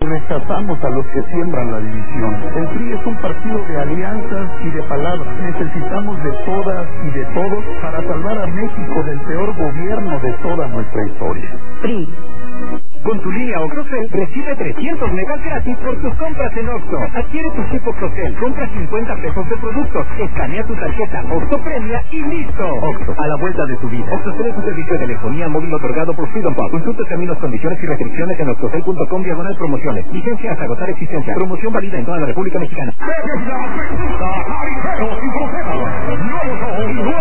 rechazamos a los que siembran la división. El PRI es un partido de alianzas y de palabras. Necesitamos de todas y de todos para salvar a México del peor gobierno de toda nuestra historia. PRI. Con tu línea OXXOCEL recibe 300 megas gratis por tus compras en OXXO. Adquiere tu chip OXXOCEL, compra 50 pesos de productos, escanea tu tarjeta OXXO Premia y listo. OXXO, a la vuelta de tu vida. OXXOCEL es un servicio de telefonía móvil otorgado por Freedom Pop. Consulta términos, condiciones y restricciones en oxxocel.com/promociones. Vigencia hasta agotar existencia. Promoción válida en toda la República Mexicana.